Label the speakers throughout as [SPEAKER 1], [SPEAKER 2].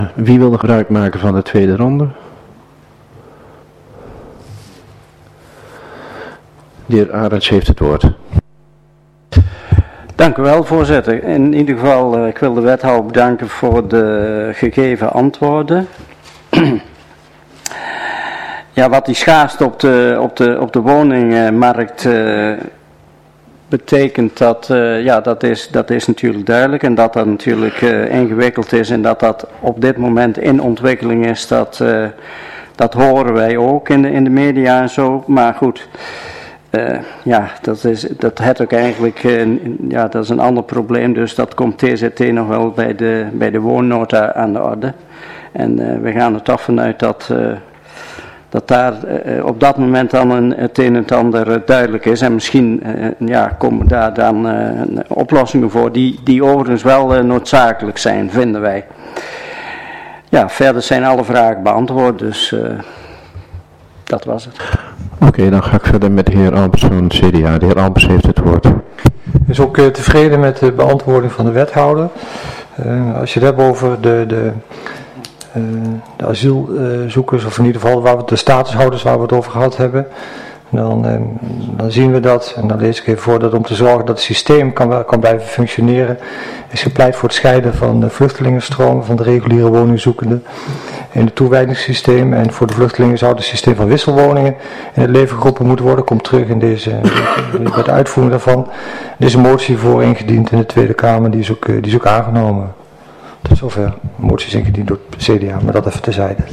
[SPEAKER 1] Wie wil gebruik maken van de tweede ronde? De heer Arends heeft het woord.
[SPEAKER 2] Dank u wel, voorzitter. In ieder geval, ik wil de wethouder bedanken voor de gegeven antwoorden. Ja, wat die schaarste op de woningmarkt betekent, dat is natuurlijk duidelijk. En dat natuurlijk ingewikkeld is en dat op dit moment in ontwikkeling is, dat horen wij ook in de media en zo. Maar goed, dat heeft ook eigenlijk, dat is een ander probleem. Dus dat komt TZT nog wel bij de woonnota aan de orde. En we gaan er toch vanuit dat daar op dat moment dan het een en het ander duidelijk is. En misschien komen daar dan oplossingen voor die overigens wel noodzakelijk zijn, vinden wij. Ja, verder zijn alle vragen beantwoord, dus dat was het.
[SPEAKER 1] Oké, dan ga ik verder met de heer Albers van het CDA. De heer Albers heeft het woord.
[SPEAKER 3] Is ook tevreden met de beantwoording van de wethouder. Als je het hebt over de asielzoekers, of in ieder geval de statushouders waar we het over gehad hebben, dan zien we dat, en dan lees ik even voor, dat om te zorgen dat het systeem kan blijven functioneren, is gepleit voor het scheiden van de vluchtelingenstromen van de reguliere woningzoekenden in het toewijdingssysteem. En voor de vluchtelingen zou het systeem van wisselwoningen in het leven geroepen moeten worden. Komt terug in bij de uitvoering daarvan. Deze motie voor ingediend in de Tweede Kamer, die is ook aangenomen. Tot zover. De motie is ingediend door het CDA, maar dat even terzijde.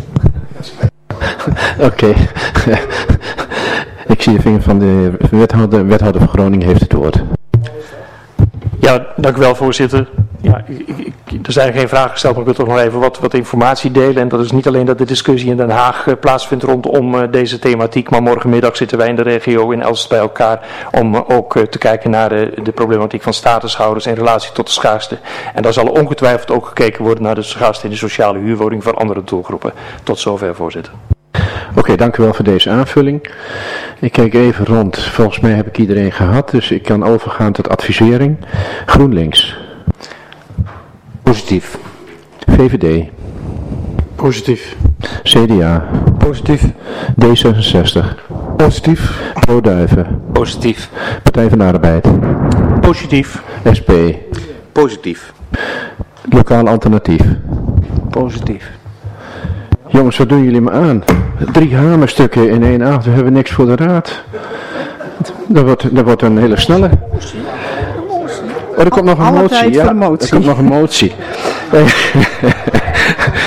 [SPEAKER 1] Oké. Ik zie de vinger van de wethouder van Groningen heeft het woord.
[SPEAKER 4] Ja, dank u wel, voorzitter. Ja, er zijn geen vragen gesteld, maar ik wil toch nog even wat informatie delen. En dat is niet alleen dat de discussie in Den Haag plaatsvindt rondom deze thematiek, maar morgenmiddag zitten wij in de regio in Elst bij elkaar om ook te kijken naar de problematiek van statushouders in relatie tot de schaarste. En daar zal ongetwijfeld ook gekeken worden naar de schaarste in de sociale huurwoning van andere doelgroepen. Tot zover, voorzitter.
[SPEAKER 1] Oké, dank u wel voor deze aanvulling. Ik kijk even rond. Volgens mij heb ik iedereen gehad, dus ik kan overgaan tot advisering. GroenLinks.
[SPEAKER 5] Positief.
[SPEAKER 1] VVD.
[SPEAKER 5] Positief.
[SPEAKER 1] CDA.
[SPEAKER 3] Positief.
[SPEAKER 1] D66.
[SPEAKER 5] Positief.
[SPEAKER 1] ProDuiven.
[SPEAKER 5] Positief.
[SPEAKER 1] Partij van de Arbeid.
[SPEAKER 4] Positief.
[SPEAKER 1] SP.
[SPEAKER 5] Positief.
[SPEAKER 1] Lokaal Alternatief.
[SPEAKER 2] Positief.
[SPEAKER 1] Jongens, wat doen jullie me aan? 3 hamerstukken in 1 avond, we hebben niks voor de raad. Dat wordt een hele snelle. Er komt nog een motie. Ja, er komt nog een motie.